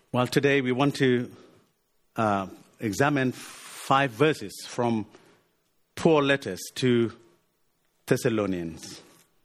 Well, today we want to examine 5 verses from Paul's letters to Thessalonians.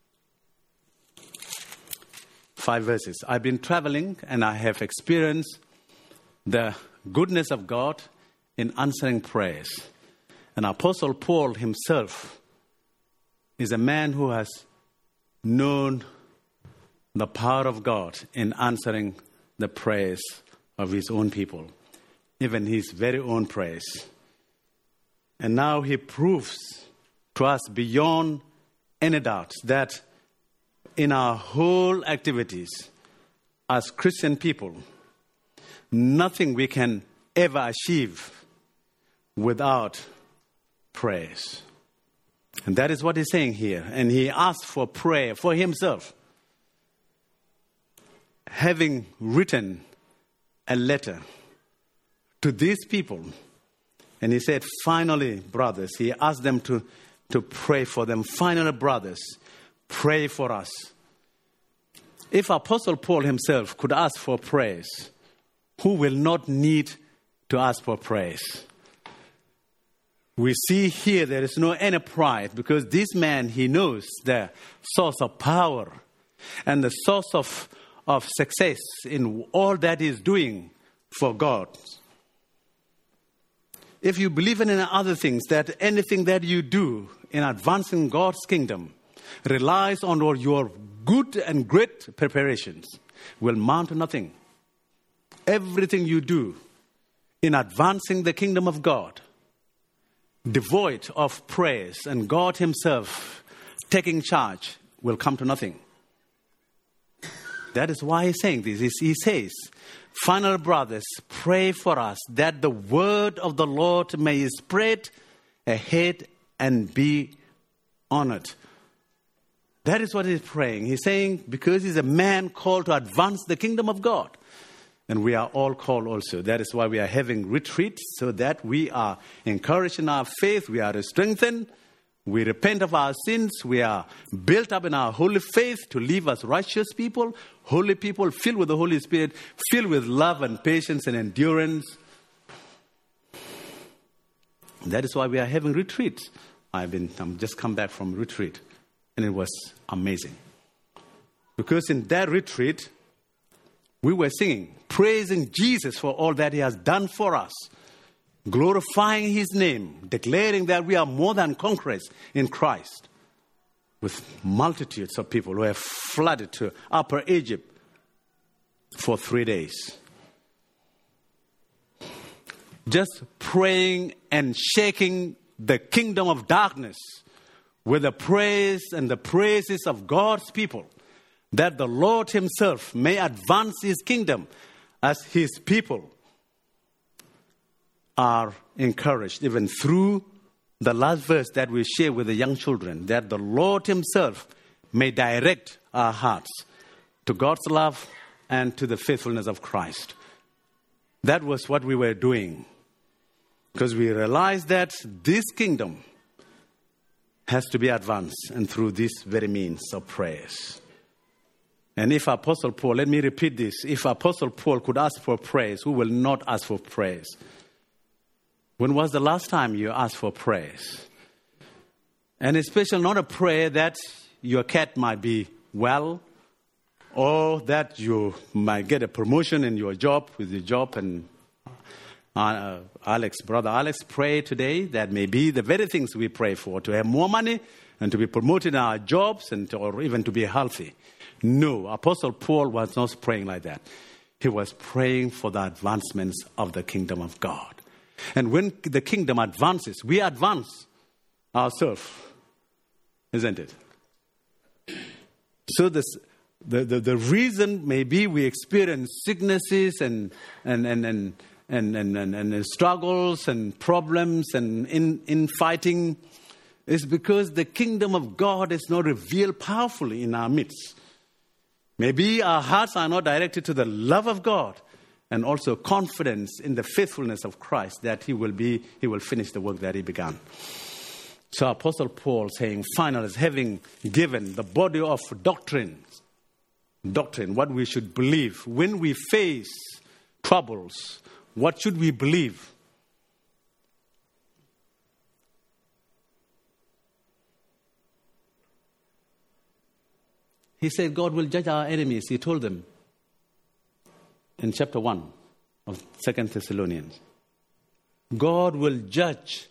5 verses. I've been traveling and I have experienced the goodness of God in answering prayers. And Apostle Paul himself is a man who has known the power of God in answering the prayers of his own people, even his very own prayers. And now he proves to us beyond any doubt that in our whole activities as Christian people, nothing we can ever achieve without prayers. And that is what he's saying here. And he asked for prayer for himself, having written a letter to these people. And he said, finally, brothers, he asked them to pray for them. Finally, brothers, pray for us. If Apostle Paul himself could ask for prayers, who will not need to ask for prayers? We see here there is no any pride, because this man, he knows the source of power and the source of success in all that he's doing for God. If you believe in other things, that anything that you do in advancing God's kingdom relies on all your good and great preparations, will amount to nothing. Everything you do in advancing the kingdom of God, devoid of prayers and God himself taking charge, will come to nothing. That is why he's saying this. He says, finally, brothers, pray for us that the word of the Lord may spread ahead and be honored. That is what he's praying. He's saying, because he's a man called to advance the kingdom of God. And we are all called also. That is why we are having retreats, so that we are encouraged in our faith, we are strengthened, we repent of our sins, we are built up in our holy faith to live as righteous people, holy people filled with the Holy Spirit, filled with love and patience and endurance. That is why we are having retreats. I'm just come back from retreat, and it was amazing. Because in that retreat, we were singing, praising Jesus for all that he has done for us, glorifying his name, declaring that we are more than conquerors in Christ, with multitudes of people who have flooded to Upper Egypt for 3 days. Just praying and shaking the kingdom of darkness with the praise and the praises of God's people, that the Lord himself may advance his kingdom as his people are encouraged, even through the last verse that we share with the young children, that the Lord himself may direct our hearts to God's love and to the faithfulness of Christ. That was what we were doing, because we realized that this kingdom has to be advanced, and through this very means of prayers. And if Apostle Paul, let me repeat this, if Apostle Paul could ask for prayers, who will not ask for prayers? When was the last time you asked for prayers? And especially not a prayer that your cat might be well, or that you might get a promotion in your job, with your job. And Brother Alex prayed today that may be the very things we pray for, to have more money and to be promoted in our jobs, or even to be healthy. No, Apostle Paul was not praying like that. He was praying for the advancements of the kingdom of God. And when the kingdom advances, we advance ourselves, isn't it? So the reason maybe we experience sicknesses and struggles and problems and infighting is because the kingdom of God is not revealed powerfully in our midst. Maybe our hearts are not directed to the love of God, and also confidence in the faithfulness of Christ, that he will finish the work that he began. So Apostle Paul saying, finally, having given the body of doctrine, what we should believe when we face troubles, what should we believe? He said God will judge our enemies. He told them in chapter 1 of 2 Thessalonians. God will judge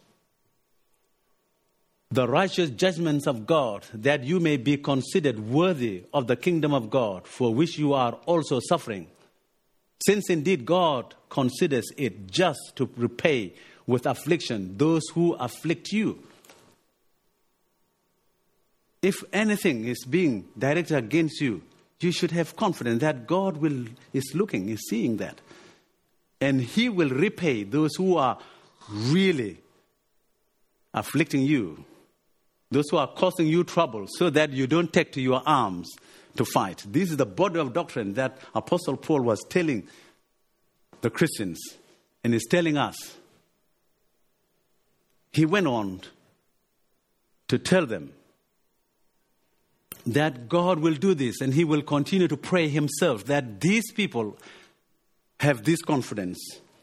the righteous judgments of God, that you may be considered worthy of the kingdom of God, for which you are also suffering. Since indeed God considers it just to repay with affliction those who afflict you. If anything is being directed against you, you should have confidence that God is looking, is seeing that. And He will repay those who are really afflicting you, those who are causing you trouble, so that you don't take to your arms to fight. This is the body of doctrine that Apostle Paul was telling the Christians, and is telling us. He went on to tell them that God will do this, and he will continue to pray himself that these people have this confidence.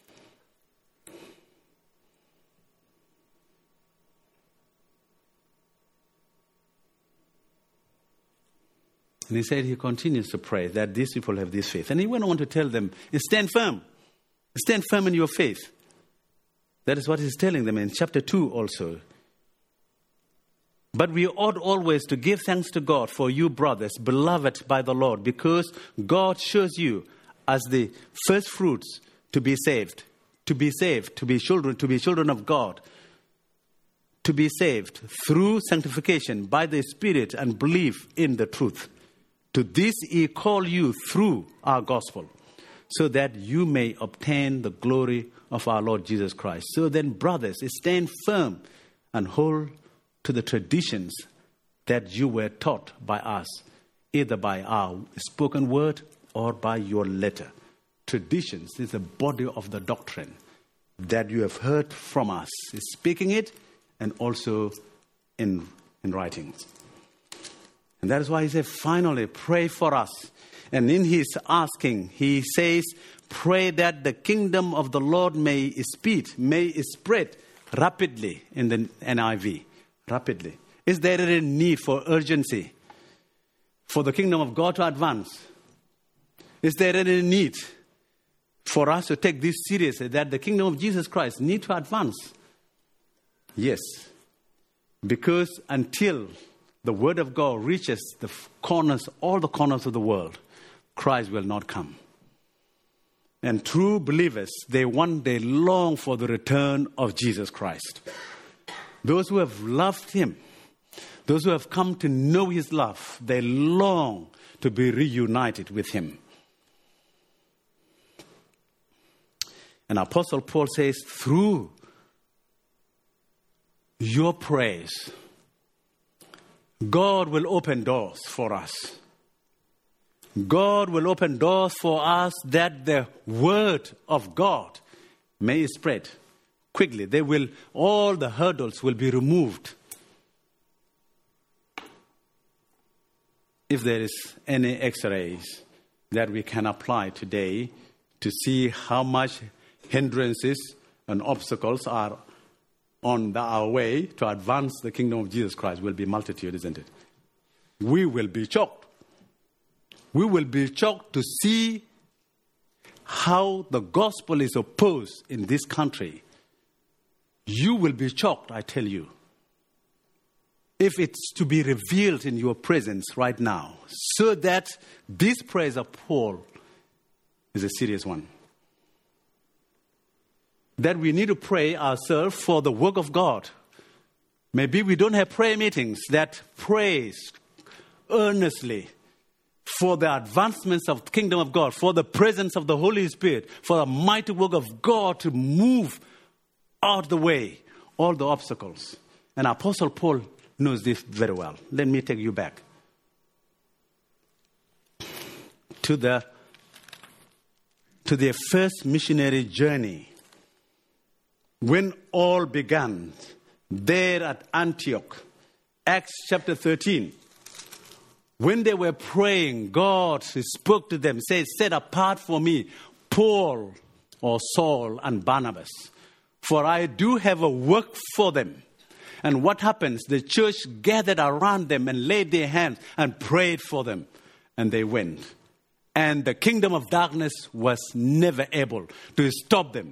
And he said he continues to pray that these people have this faith. And he went on to tell them, stand firm. Stand firm in your faith. That is what he's telling them in chapter 2 also. But we ought always to give thanks to God for you, brothers, beloved by the Lord, because God shows you as the first fruits to be saved, to be children of God, to be saved through sanctification by the Spirit and belief in the truth. To this He called you through our gospel, so that you may obtain the glory of our Lord Jesus Christ. So then, brothers, stand firm and hold to the traditions that you were taught by us, either by our spoken word or by your letter. Traditions is the body of the doctrine that you have heard from us, speaking it and also in writings. And that is why he said, finally, pray for us. And in his asking, he says, pray that the kingdom of the Lord may spread rapidly in the NIV. Rapidly. Is there a need for urgency for the kingdom of God to advance? Is there any need for us to take this seriously, that the kingdom of Jesus Christ need to advance? Yes. Because until the word of God reaches all the corners of the world, Christ will not come. And true believers, they long for the return of Jesus Christ. Those who have loved Him, those who have come to know His love, they long to be reunited with Him. And Apostle Paul says, through your prayers, God will open doors for us. God will open doors for us that the word of God may spread quickly. All the hurdles will be removed. If there is any X-rays that we can apply today to see how much hindrances and obstacles are on our way to advance the kingdom of Jesus Christ, will be multitude, isn't it? We will be shocked. We will be shocked to see how the gospel is opposed in this country. You will be shocked, I tell you, if it's to be revealed in your presence right now, so that this praise of Paul is a serious one. That we need to pray ourselves for the work of God. Maybe we don't have prayer meetings that prays earnestly for the advancements of the kingdom of God, for the presence of the Holy Spirit, for the mighty work of God to move out of the way all the obstacles. And Apostle Paul knows this very well. Let me take you back to their first missionary journey. When all began there at Antioch, Acts chapter 13, when they were praying, God spoke to them, said, set apart for me Paul or Saul and Barnabas, for I do have a work for them. And what happens? The church gathered around them and laid their hands and prayed for them. And they went. And the kingdom of darkness was never able to stop them.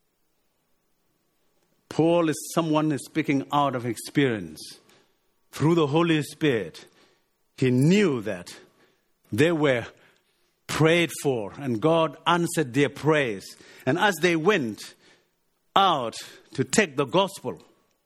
Paul is someone who is speaking out of experience. Through the Holy Spirit, he knew that they were prayed for and God answered their prayers. And as they went out to take the gospel,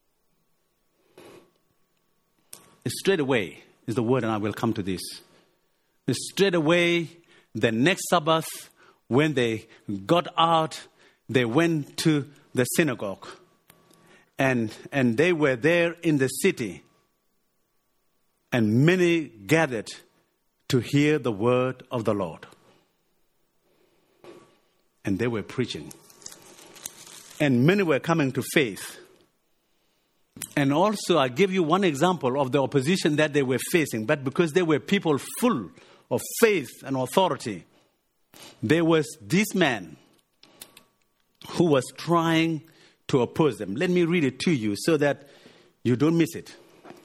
straight away is the word, and I will come to this. Straight away, the next Sabbath, when they got out, they went to the synagogue. And they were there in the city. And many gathered to hear the word of the Lord. And they were preaching. And many were coming to faith. And also, I give you one example of the opposition that they were facing. But because they were people full of faith and authority, there was this man who was trying to oppose them. Let me read it to you so that you don't miss it.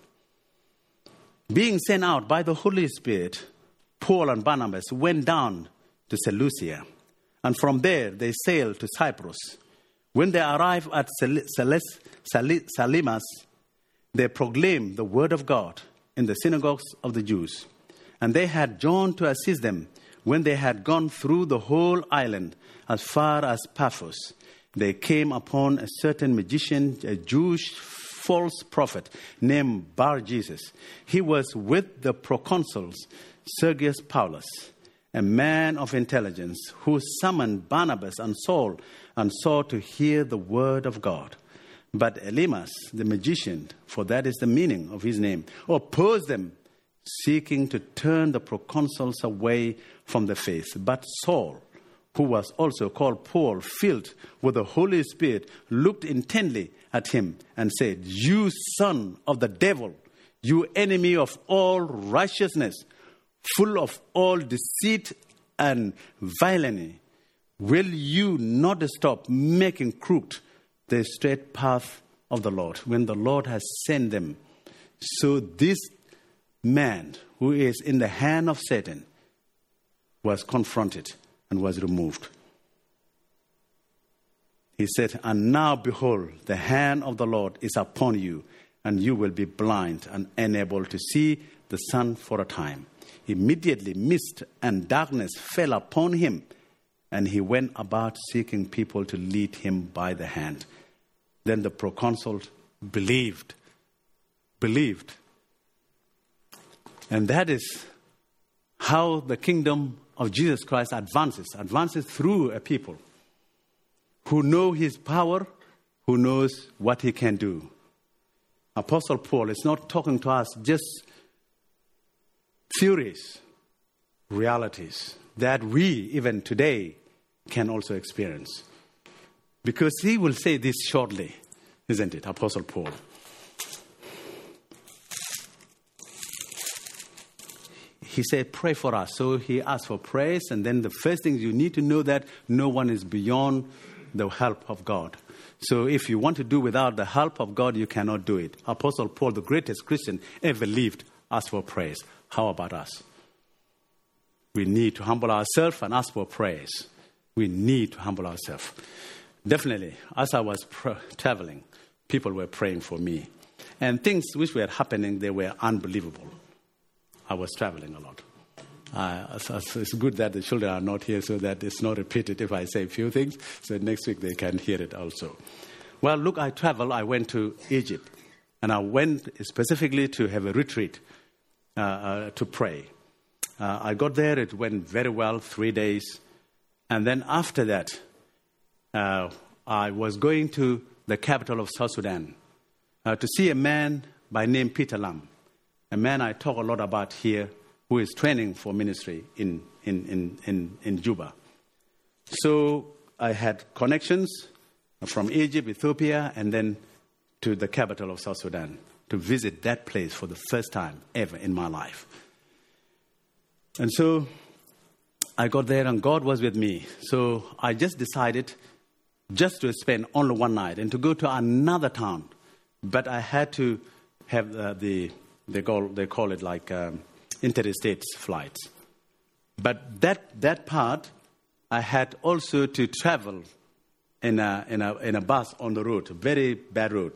Being sent out by the Holy Spirit, Paul and Barnabas went down to Seleucia. And from there, they sailed to Cyprus. When they arrived at Salamis, they proclaimed the word of God in the synagogues of the Jews. And they had John to assist them when they had gone through the whole island as far as Paphos. They came upon a certain magician, a Jewish false prophet named Bar-Jesus. He was with the proconsuls Sergius Paulus, a man of intelligence, who summoned Barnabas and Saul and sought to hear the word of God. But Elymas, the magician, for that is the meaning of his name, opposed them, seeking to turn the proconsuls away from the faith. But Saul, who was also called Paul, filled with the Holy Spirit, looked intently at him and said, "You son of the devil, you enemy of all righteousness, full of all deceit and villainy, will you not stop making crooked the straight path of the Lord when the Lord has sent them?" So this man who is in the hand of Satan was confronted and was removed. He said, "And now behold, the hand of the Lord is upon you, and you will be blind and unable to see the sun for a time." Immediately mist and darkness fell upon him, and he went about seeking people to lead him by the hand. Then the proconsul believed. And that is how the kingdom of Jesus Christ advances through a people who know his power, who knows what he can do. Apostle Paul is not talking to us just theories, realities that we, even today, can also experience. Because he will say this shortly, isn't it, Apostle Paul? He said, "Pray for us." So he asked for prayers, and then the first thing you need to know that no one is beyond the help of God. So if you want to do without the help of God, you cannot do it. Apostle Paul, the greatest Christian ever lived, asked for prayers. How about us? We need to humble ourselves and ask for prayers. We need to humble ourselves. Definitely, as I was traveling, people were praying for me. And things which were happening, they were unbelievable. I was traveling a lot. It's good that the children are not here so that it's not repeated if I say a few things. So next week they can hear it also. Well, look, I went to Egypt. And I went specifically to have a retreat to pray. I got there. It went very well, 3 days. And then after that, I was going to the capital of South Sudan to see a man by name Peter Lam. A man I talk a lot about here, who is training for ministry in Juba. So I had connections from Egypt, Ethiopia, and then to the capital of South Sudan to visit that place for the first time ever in my life. And so I got there and God was with me. So I just decided just to spend only one night and to go to another town. But I had to have they call it like interstate flights. But that part, I had also to travel in a bus on the road, very bad road.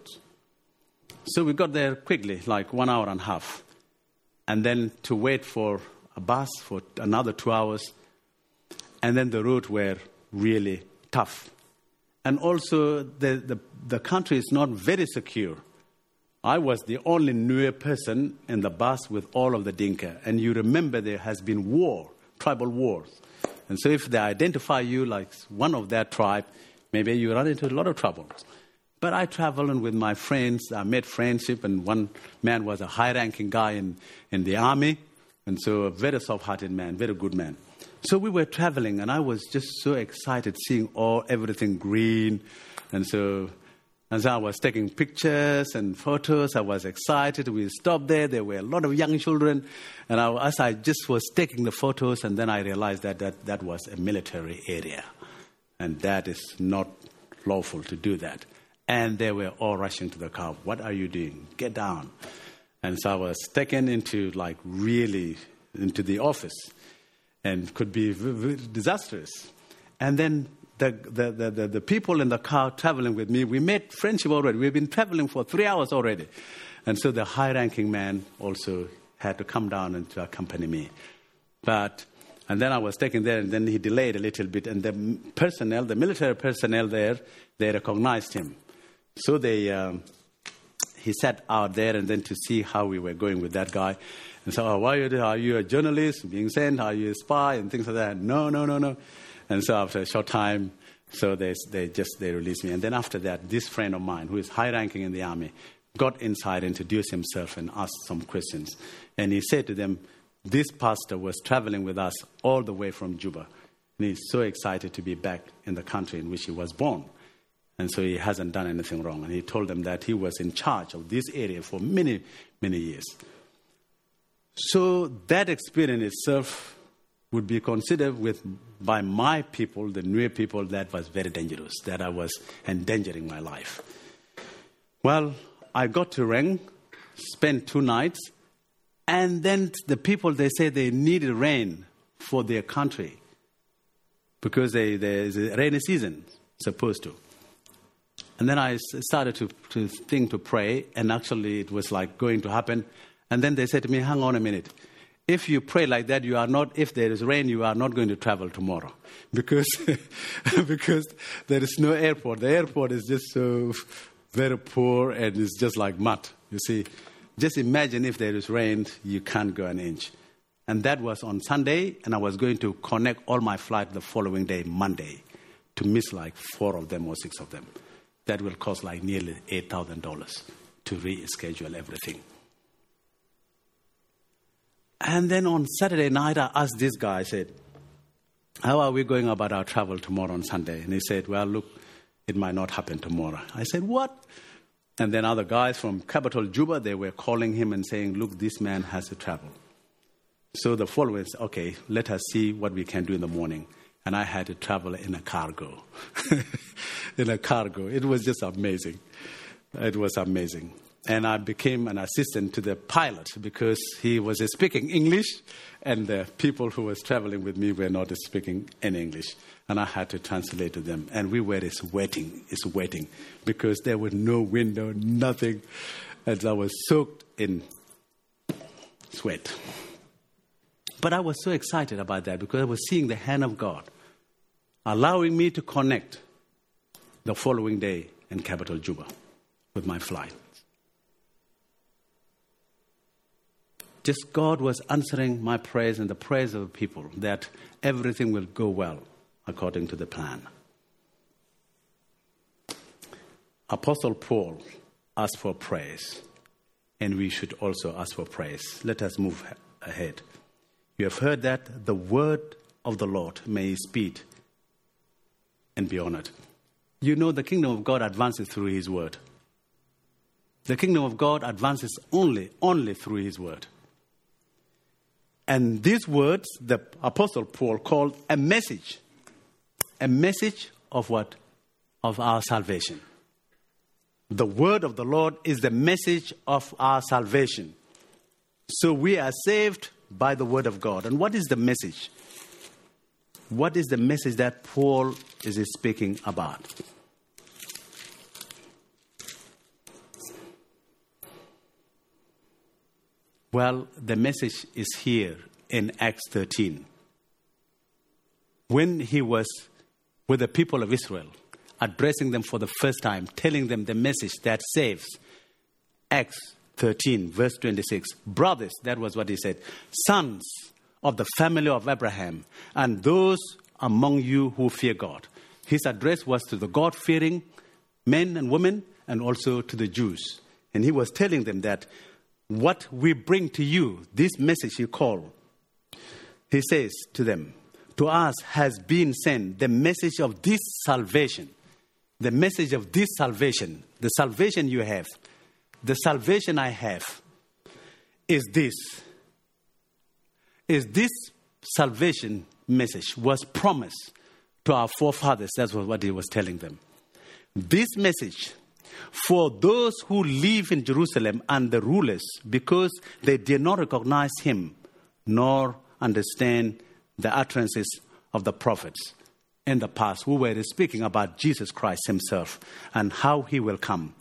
So we got there quickly, like 1 hour and a half. And then to wait for a bus for another 2 hours. And then the roads were really tough. And also the country is not very secure. I was the only Nuer person in the bus with all of the Dinka. And you remember there has been war, tribal wars. And so if they identify you like one of that tribe, maybe you run into a lot of trouble. But I traveled with my friends. I made friendship, and one man was a high-ranking guy in the army, and so a very soft-hearted man, very good man. So we were traveling, and I was just so excited seeing everything green. And so I was taking pictures and photos. I was excited. We stopped there. There were a lot of young children. And as I just was taking the photos, and then I realized that was a military area. And that is not lawful to do that. And they were all rushing to the car. What are you doing? Get down. And so I was taken into the office. And could be disastrous. And then the people in the car traveling with me, we made friendship already. We've been traveling for 3 hours already. And so the high-ranking man also had to come down and to accompany me. And then I was taken there, and then he delayed a little bit. And the military personnel there, they recognized him. So he sat out there and then to see how we were going with that guy. And so, why are you a journalist being sent? Are you a spy? And things like that. No. And so after a short time, so they released me. And then after that, this friend of mine, who is high-ranking in the army, got inside, introduced himself, and asked some questions. And he said to them, this pastor was traveling with us all the way from Juba. And he's so excited to be back in the country in which he was born. And so he hasn't done anything wrong. And he told them that he was in charge of this area for many, many years. So that experience itself would be considered by my people, the Nuer people, that was very dangerous, that I was endangering my life. Well, I got to Reng, spent 2 nights, and then the people, they say they needed rain for their country because there's a rainy season, supposed to. And then I started to think, to pray, and actually it was like going to happen. And then they said to me, hang on a minute. If you pray like that, if there is rain, you are not going to travel tomorrow. Because there is no airport. The airport is just so very poor, and it's just like mud. You see, just imagine if there is rain, you can't go an inch. And that was on Sunday, and I was going to connect all my flights the following day, Monday, to miss like 4 of them or 6 of them. That will cost like nearly $8,000 to reschedule everything. And then on Saturday night, I asked this guy, I said, how are we going about our travel tomorrow on Sunday? And he said, well, look, it might not happen tomorrow. I said, what? And then other guys from capital Juba, they were calling him and saying, look, this man has to travel. So the following is, okay, let us see what we can do in the morning. And I had to travel in a cargo. In a cargo. It was just amazing. It was amazing. And I became an assistant to the pilot because he was speaking English, and the people who was traveling with me were not speaking any English. And I had to translate to them. And we were sweating, because there was no window, nothing. And I was soaked in sweat. But I was so excited about that because I was seeing the hand of God allowing me to connect the following day in capital Juba with my flight. Just God was answering my prayers and the prayers of the people that everything will go well according to the plan. Apostle Paul asked for praise, and we should also ask for praise. Let us move ahead. You have heard that the word of the Lord may speed and be honored. You know the kingdom of God advances through his word. The kingdom of God advances only through his word. And these words, the Apostle Paul called a message. A message of what? Of our salvation. The word of the Lord is the message of our salvation. So we are saved by the word of God. And what is the message? What is the message that Paul is speaking about? Well, the message is here in Acts 13. When he was with the people of Israel, addressing them for the first time, telling them the message that saves. Acts 13, verse 26. Brothers, that was what he said, sons of the family of Abraham, and those among you who fear God. His address was to the God-fearing men and women, and also to the Jews. And he was telling them that what we bring to you, this message you call, he says to them, to us has been sent the message of this salvation. The message of this salvation, the salvation you have, the salvation I have, is this. Is this salvation message was promised to our forefathers. That's what he was telling them. This message for those who live in Jerusalem and the rulers, because they did not recognize him nor understand the utterances of the prophets in the past who were speaking about Jesus Christ himself and how he will come,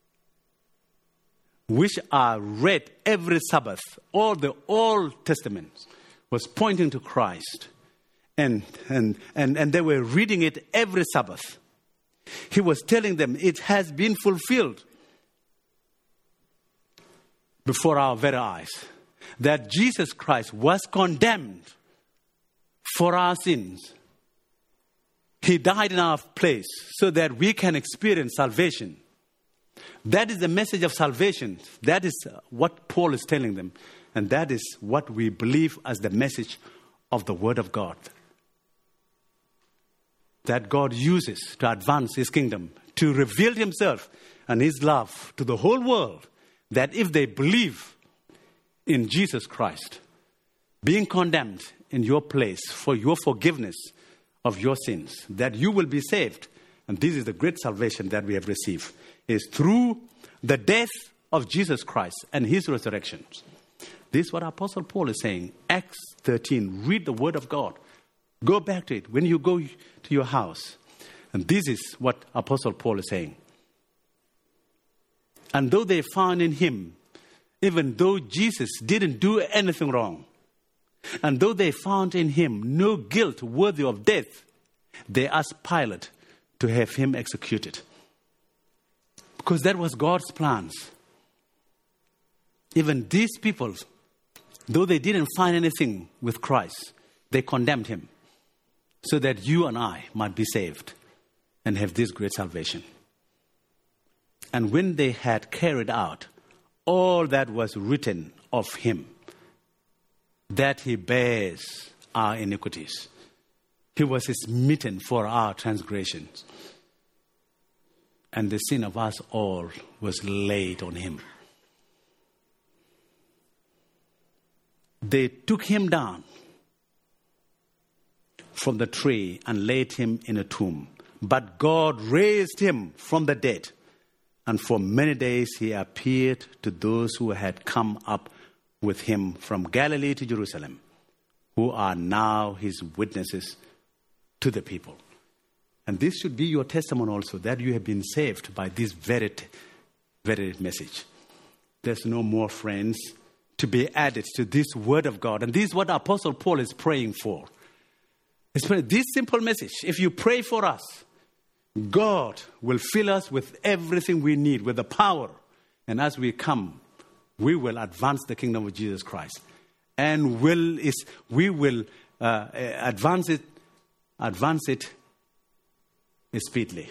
which are read every Sabbath. All the Old Testament was pointing to Christ, and they were reading it every Sabbath. He was telling them it has been fulfilled before our very eyes, that Jesus Christ was condemned for our sins. He died in our place so that we can experience salvation. That is the message of salvation. That is what Paul is telling them. And that is what we believe as the message of the Word of God. That God uses to advance his kingdom, to reveal himself and his love to the whole world. That if they believe in Jesus Christ, being condemned in your place for your forgiveness of your sins, that you will be saved. And this is the great salvation that we have received, is through the death of Jesus Christ and his resurrection. This is what Apostle Paul is saying. Acts 13, read the word of God. Go back to it when you go to your house. And this is what Apostle Paul is saying. And though they found in him, even though Jesus didn't do anything wrong, and though they found in him no guilt worthy of death, they asked Pilate to have him executed. Because that was God's plans. Even these people, though they didn't find anything with Christ, they condemned him so that you and I might be saved and have this great salvation. And when they had carried out all that was written of him, that he bears our iniquities, he was smitten for our transgressions, and the sin of us all was laid on him. They took him down from the tree and laid him in a tomb. But God raised him from the dead. And for many days he appeared to those who had come up with him from Galilee to Jerusalem, who are now his witnesses to the people. And this should be your testimony also, that you have been saved by this very message. There's no more, friends, to be added to this word of God. And this is what Apostle Paul is praying for. This simple message, if you pray for us, God will fill us with everything we need, with the power. And as we come, we will advance the kingdom of Jesus Christ. And we will advance it speedily.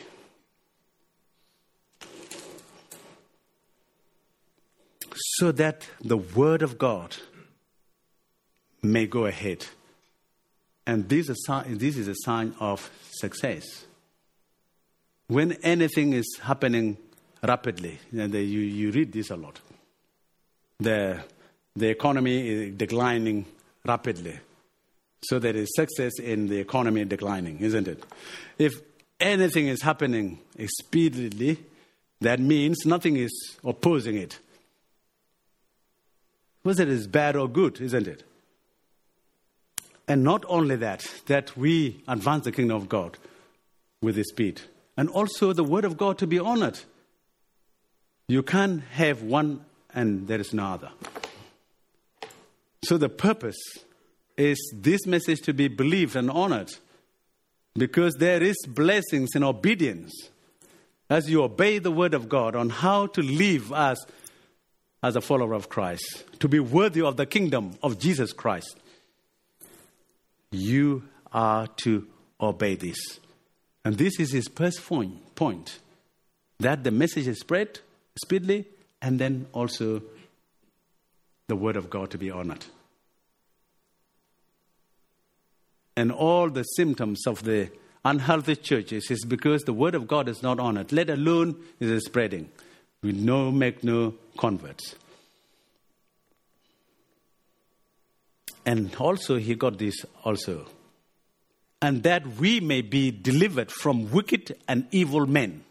So that the word of God may go ahead. And this is a sign of success. When anything is happening rapidly, you read this a lot. The economy is declining rapidly. So there is success in the economy declining, isn't it? If anything is happening speedily, that means nothing is opposing it. Whether it is bad or good, isn't it? And not only that we advance the kingdom of God with the speed. And also the word of God to be honored. You can't have one and there is no other. So the purpose is this message to be believed and honored. Because there is blessings in obedience as you obey the word of God on how to live as a follower of Christ. To be worthy of the kingdom of Jesus Christ. You are to obey this. And this is his first point. That the message is spread speedily and then also the word of God to be honored. And all the symptoms of the unhealthy churches is because the word of God is not honored, let alone is it spreading. We make no converts. And also he got this also. And that we may be delivered from wicked and evil men.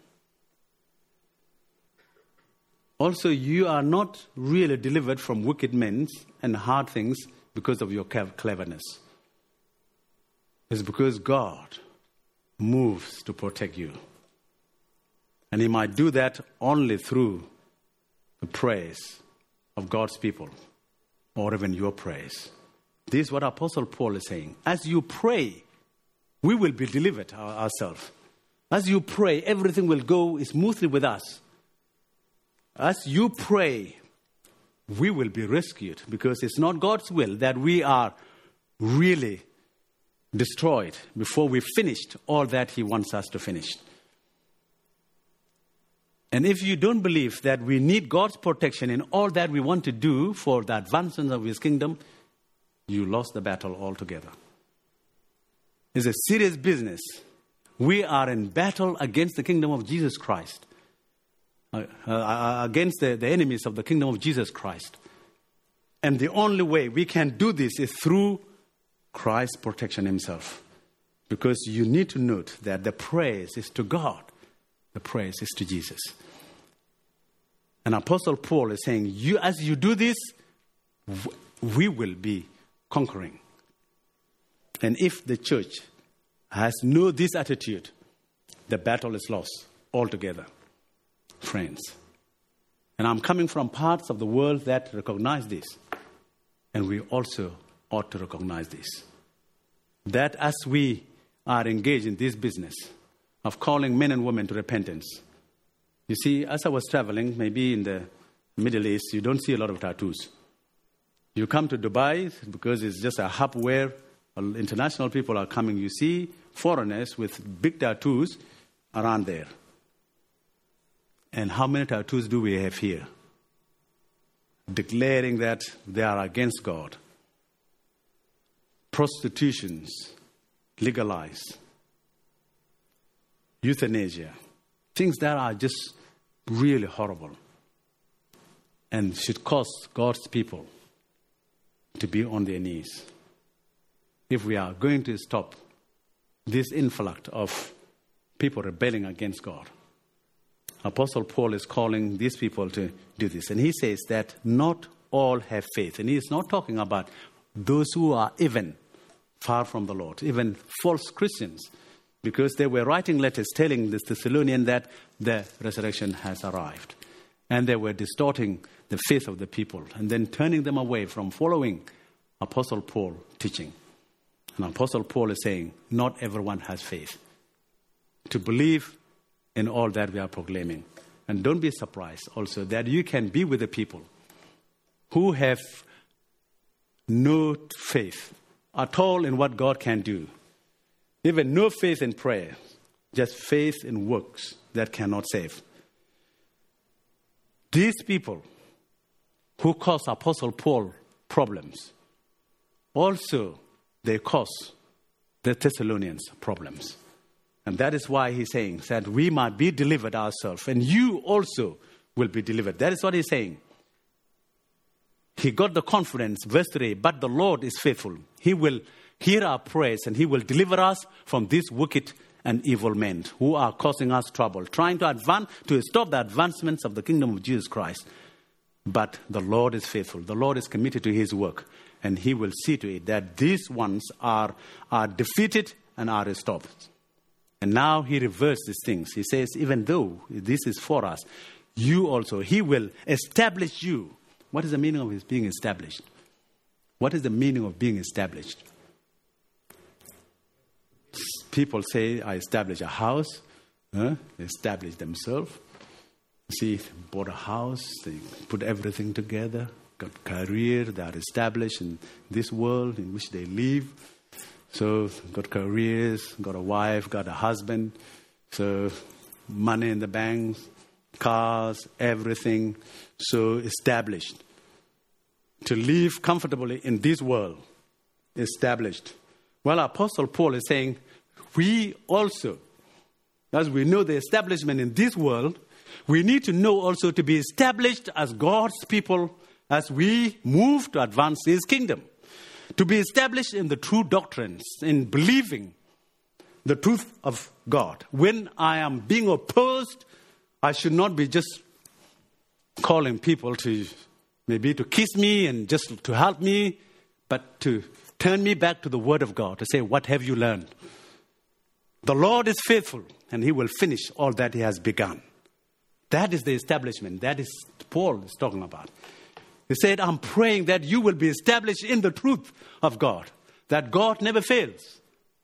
Also, you are not really delivered from wicked men and hard things because of your cleverness. It's because God moves to protect you. And he might do that only through the praise of God's people or even your praise. This is what Apostle Paul is saying. As you pray, we will be delivered ourselves. As you pray, everything will go smoothly with us. As you pray, we will be rescued because it's not God's will that we are really destroyed before we finished all that he wants us to finish. And if you don't believe that we need God's protection in all that we want to do for the advancement of his kingdom, you lost the battle altogether. It's a serious business. We are in battle against the kingdom of Jesus Christ. Against the enemies of the kingdom of Jesus Christ. And the only way we can do this is through Christ's protection himself. Because you need to note that the praise is to God. The praise is to Jesus. And Apostle Paul is saying, as you do this, we will be conquering. And if the church has this attitude, the battle is lost altogether. Friends. And I'm coming from parts of the world that recognize this. And we also ought to recognize this. That as we are engaged in this business of calling men and women to repentance. You see, as I was traveling, maybe in the Middle East, you don't see a lot of tattoos. You come to Dubai because it's just a hub where international people are coming. You see foreigners with big tattoos around there. And how many tattoos do we have here? Declaring that they are against God. Prostitutions legalized. Euthanasia. Things that are just really horrible. And should cause God's people to be on their knees. If we are going to stop this influx of people rebelling against God. Apostle Paul is calling these people to do this. And he says that not all have faith. And he is not talking about those who are even far from the Lord, even false Christians. Because they were writing letters telling the Thessalonians that the resurrection has arrived. And they were distorting the faith of the people and then turning them away from following Apostle Paul teaching. And Apostle Paul is saying, not everyone has faith to believe in all that we are proclaiming. And don't be surprised also that you can be with the people who have no faith at all in what God can do. Even no faith in prayer, just faith in works that cannot save. These people who cause Apostle Paul problems, also they cause the Thessalonians problems. And that is why he's saying that we might be delivered ourselves. And you also will be delivered. That is what he's saying. he got the confidence, verse 3, but the Lord is faithful. He will hear our prayers and he will deliver us from these wicked and evil men who are causing us trouble, trying to stop the advancements of the kingdom of Jesus Christ. But the Lord is faithful. The Lord is committed to his work, and he will see to it that these ones are defeated and are stopped. And now he reverses these things. He says, even though this is for us, you also, he will establish you. What is the meaning of his being established? What is the meaning of being established? People say, I establish a house. They establish themselves. See, they bought a house. They put everything together. Got career. They are established in this world in which they live. So, got careers, got a wife, got a husband. So, money in the bank, cars, everything. So, established. To live comfortably in this world. Established. Well, Apostle Paul is saying, we also, as we know the establishment in this world, we need to know also to be established as God's people as we move to advance his kingdom. To be established in the true doctrines, in believing the truth of God. When I am being opposed, I should not be just calling people to maybe to kiss me and just to help me, but to turn me back to the Word of God, to say, what have you learned? The Lord is faithful, and he will finish all that he has begun. That is the establishment. That is Paul is talking about. He said, I'm praying that you will be established in the truth of God, that God never fails.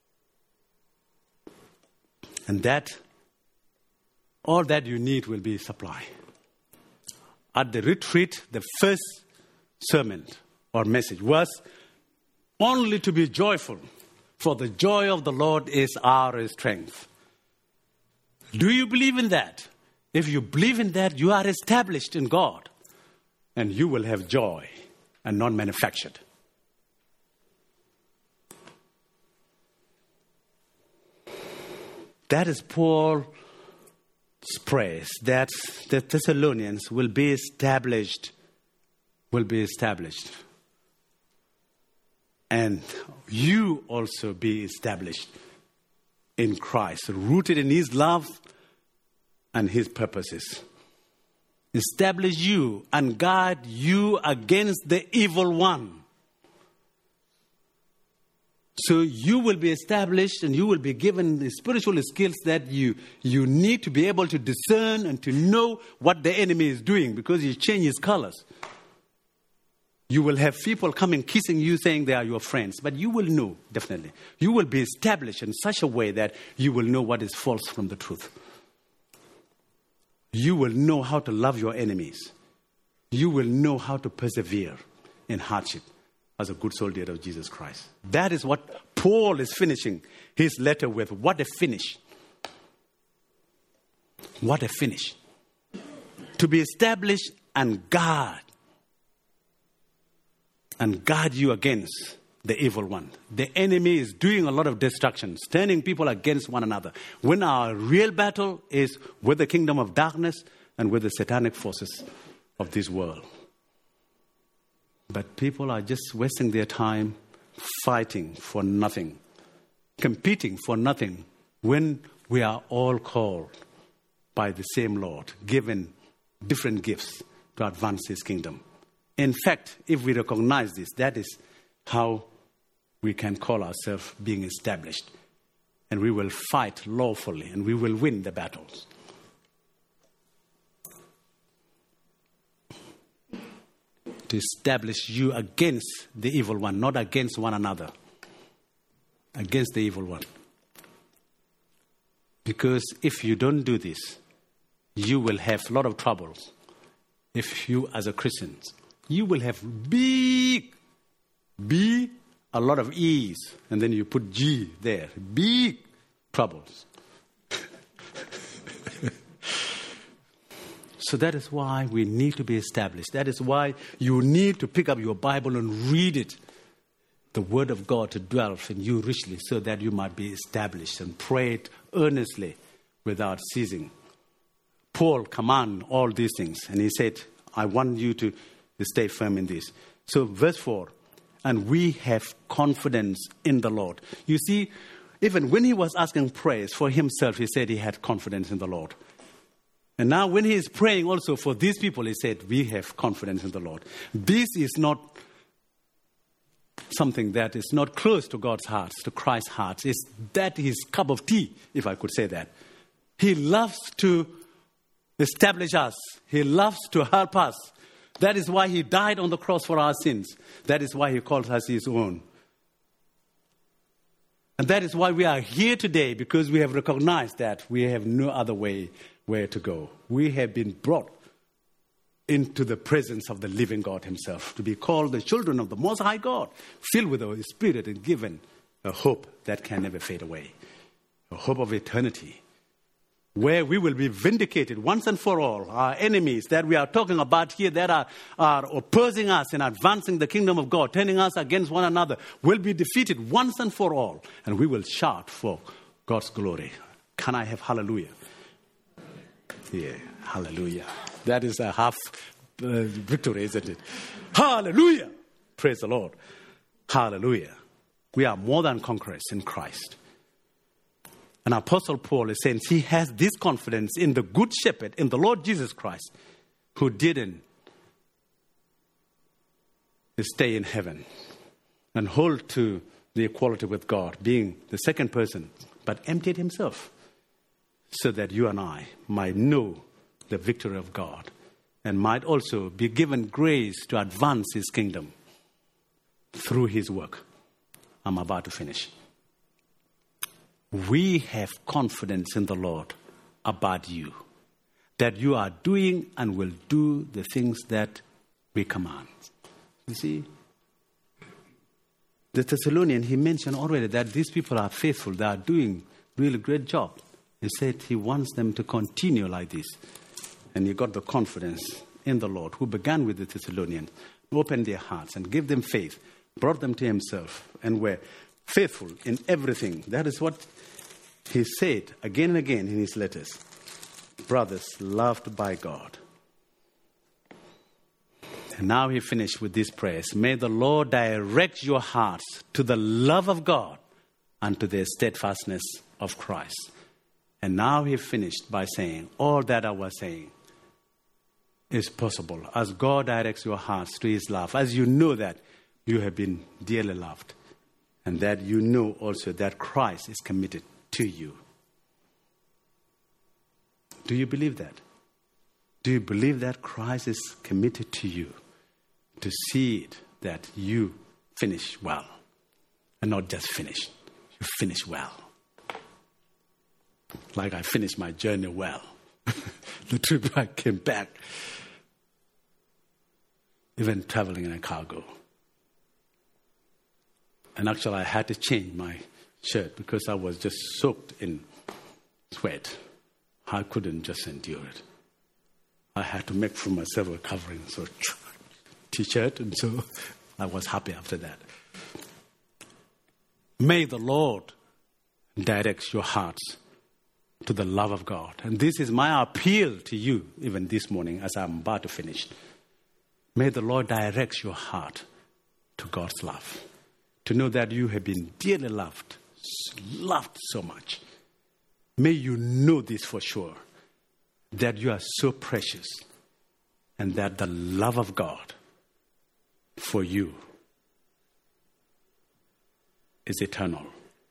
And that all that you need will be supplied. At the retreat, the first sermon or message was only to be joyful, for the joy of the Lord is our strength. Do you believe in that? If you believe in that, you are established in God, and you will have joy and not manufactured. That is Paul's praise, that the Thessalonians will be established. And you also be established in Christ, rooted in his love and his purposes. Establish you and guard you against the evil one. So you will be established and you will be given the spiritual skills that you need to be able to discern and to know what the enemy is doing, because he changes colors. You will have people coming kissing you saying they are your friends, but you will know, definitely. You will be established in such a way that you will know what is false from the truth. You will know how to love your enemies. You will know how to persevere in hardship as a good soldier of Jesus Christ. That is what Paul is finishing his letter with. What a finish. What a finish. To be established and guard you against the evil one. The enemy is doing a lot of destructions, turning people against one another. When our real battle is with the kingdom of darkness and with the satanic forces of this world. But people are just wasting their time fighting for nothing, competing for nothing, when we are all called by the same Lord, given different gifts to advance his kingdom. In fact, if we recognize this, that is how we can call ourselves being established. And we will fight lawfully and we will win the battles. To establish you against the evil one, not against one another. Against the evil one. Because if you don't do this, you will have a lot of troubles. If you, as a Christian, you will have big, a lot of E's, and then you put G there. Big troubles. So that is why we need to be established. That is why you need to pick up your Bible and read it. The Word of God to dwell in you richly, so that you might be established, and pray it earnestly without ceasing. Paul commanded all these things, and he said, I want you to stay firm in this. So verse 4, and we have confidence in the Lord. You see, even when he was asking prayers for himself, he said he had confidence in the Lord. And now when he is praying also for these people, he said, we have confidence in the Lord. This is not something that is not close to God's heart, to Christ's heart. That is his cup of tea, if I could say that. He loves to establish us. He loves to help us. That is why he died on the cross for our sins. That is why he calls us his own. And that is why we are here today, because we have recognized that we have no other way where to go. We have been brought into the presence of the living God himself, to be called the children of the Most High God, filled with the Holy Spirit and given a hope that can never fade away, a hope of eternity, where we will be vindicated once and for all. Our enemies that we are talking about here that are opposing us and advancing the kingdom of God, turning us against one another, will be defeated once and for all. And we will shout for God's glory. Can I have hallelujah? Yeah, hallelujah. That is a half victory, isn't it? Hallelujah. Praise the Lord. Hallelujah. We are more than conquerors in Christ. And Apostle Paul is saying he has this confidence in the Good Shepherd, in the Lord Jesus Christ, who didn't stay in heaven and hold to the equality with God, being the second person, but emptied himself so that you and I might know the victory of God and might also be given grace to advance his kingdom through his work. I'm about to finish. We have confidence in the Lord about you, that you are doing and will do the things that we command. You see, the Thessalonian, he mentioned already that these people are faithful. They are doing really great job. He said he wants them to continue like this. And he got the confidence in the Lord, who began with the Thessalonians, opened their hearts and gave them faith, brought them to himself, and were faithful in everything. That is what he said again and again in his letters. Brothers, loved by God. And now he finished with these prayers. May the Lord direct your hearts to the love of God and to the steadfastness of Christ. And now he finished by saying, all that I was saying is possible as God directs your hearts to his love, as you know that you have been dearly loved, and that you know also that Christ is committed to you. Do you believe that? Do you believe that Christ is committed to you, to see it that you finish well, and not just finish, you finish well? Like I finished my journey well. The trip I came back, even traveling in a cargo. And actually I had to change my shirt because I was just soaked in sweat. I couldn't just endure it. I had to make for myself a covering, so t-shirt, and so I was happy after that. May the Lord direct your hearts to the love of God. And this is my appeal to you, even this morning, as I'm about to finish. May the Lord direct your heart to God's love, to know that you have been dearly loved so much. May you know this for sure, that you are so precious, and that the love of God for you is eternal.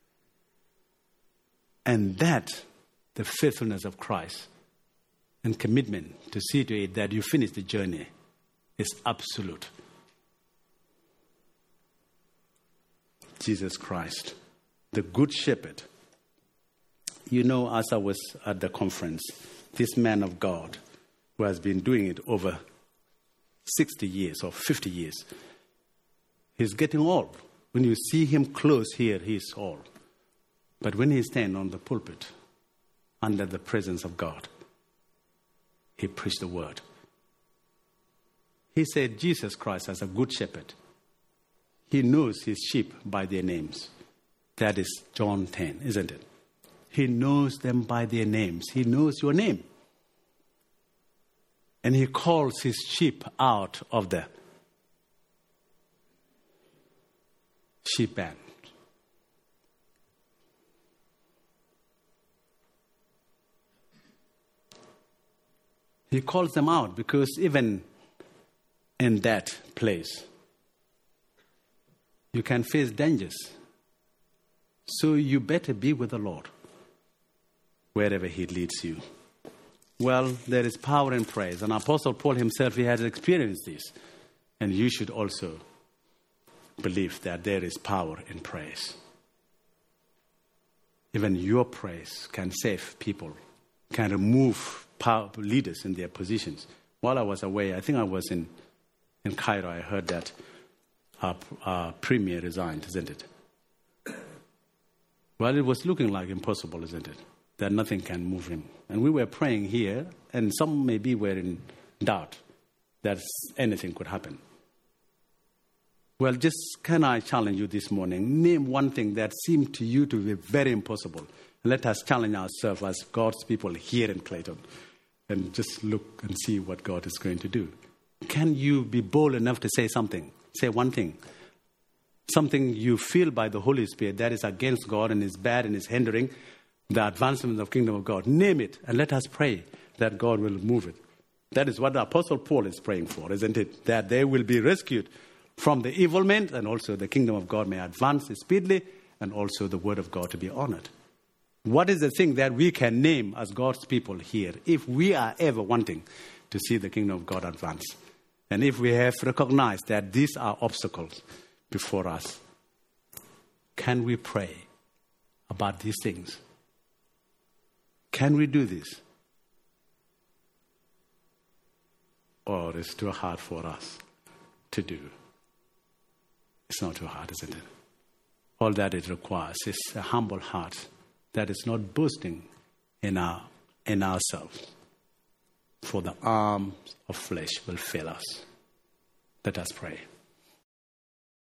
And that the faithfulness of Christ and commitment to see to it that you finish the journey is absolute. Jesus Christ, the Good Shepherd. You know, as I was at the conference, this man of God who has been doing it over 60 years or 50 years, he's getting old. When you see him close here, he's old. But when he stands on the pulpit, under the presence of God, he preached the word. He said Jesus Christ as a good shepherd, he knows his sheep by their names. That is John 10, isn't it? He knows them by their names. He knows your name. And he calls his sheep out of the sheep pen. He calls them out because even in that place, you can face dangers. So you better be with the Lord wherever he leads you. Well, there is power in praise. And Apostle Paul himself, he had experienced this. And you should also believe that there is power in praise. Even your praise can save people, can remove leaders in their positions. While I was away, I think I was in Cairo, I heard that our premier resigned, isn't it? Well, it was looking like impossible, isn't it? That nothing can move him. And we were praying here, and some maybe were in doubt that anything could happen. Well, just can I challenge you this morning? Name one thing that seemed to you to be very impossible. And let us challenge ourselves as God's people here in Clayton and just look and see what God is going to do. Can you be bold enough to say something? Say one thing. Something you feel by the Holy Spirit that is against God and is bad and is hindering the advancement of the kingdom of God. Name it and let us pray that God will move it. That is what the Apostle Paul is praying for, isn't it? That they will be rescued from the evil men and also the kingdom of God may advance speedily and also the word of God to be honored. What is the thing that we can name as God's people here if we are ever wanting to see the kingdom of God advance? And if we have recognized that these are obstacles before us, can we pray about these things? Can we do this? Or it's too hard for us to do? It's not too hard, isn't it? All that it requires is a humble heart that is not boasting in ourselves. For the arms of flesh will fail us. Let us pray.